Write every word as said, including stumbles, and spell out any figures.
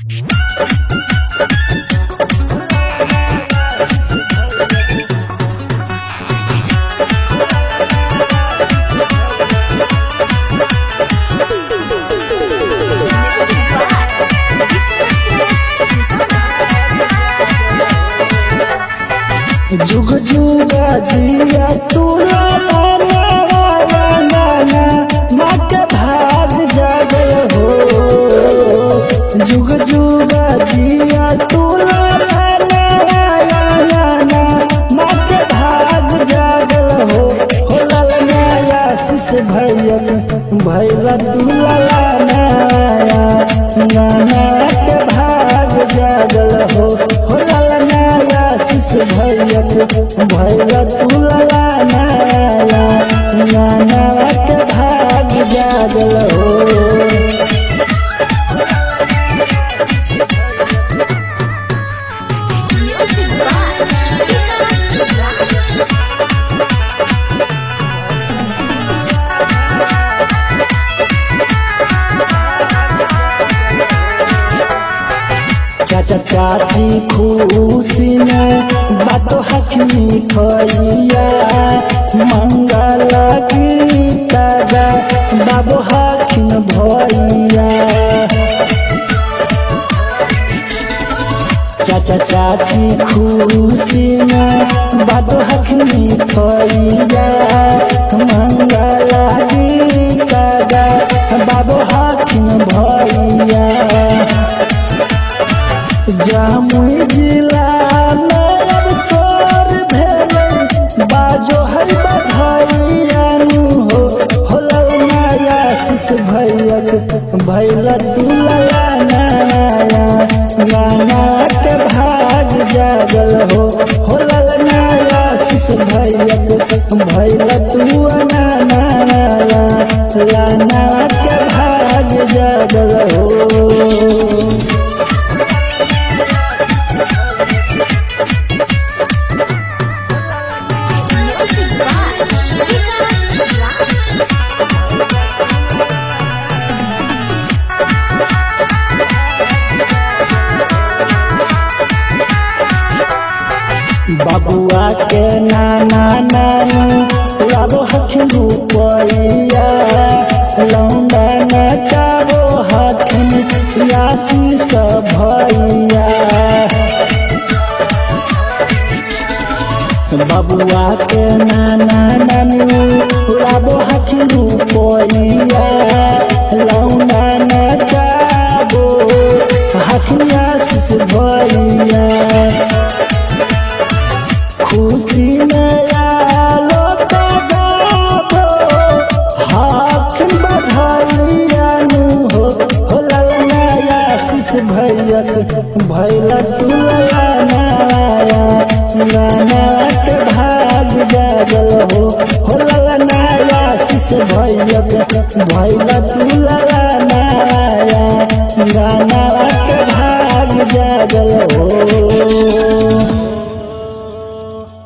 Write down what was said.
जुग जुग जिया तू लाना नाना माँ के भाग जागल हो। जुग जुग जिया तू लाना नाना माँ के भाग जागल हो। हो ललना आशीष भैया भैया तू लाना नाना के भाग जागल हो। हो ललना आशीष भैया भैया तू लाना नाना के भाग जागल हो। चाचा चाची खुशी में बातो हकनी खैया मंगल गीता गा बाबू हकिन भैया। चाचा चाची खुशी में बातो हकनी खैया मंगल गीता गा बाबू हकिन भैया। जामुई जिला में अब सोर भेलै बाजो है बधाइया नु हो। हो ललना आशीष भैया भैया तू लाना गाना के भाग जागल हो। हो ललना आशीष भैया भैया तू नाना लाना के भाग जागल हो। बबुआ के नाना नानी लाबो हथिन रुपैया लौंडा नचाबो हथिन आशीष भैया। बबुआ के नाना नानी लाबो हथिन रुपैया लौंडा नचाबो हथिन आशीष भैया। खुशी में आलो तो गाबो हाथ बधाइया नु हो। हो ललना आशीष भैया भैया तू लाना गाना के भाग जागल हो। हो ललना आशीष भैया भैया तू लाना गाना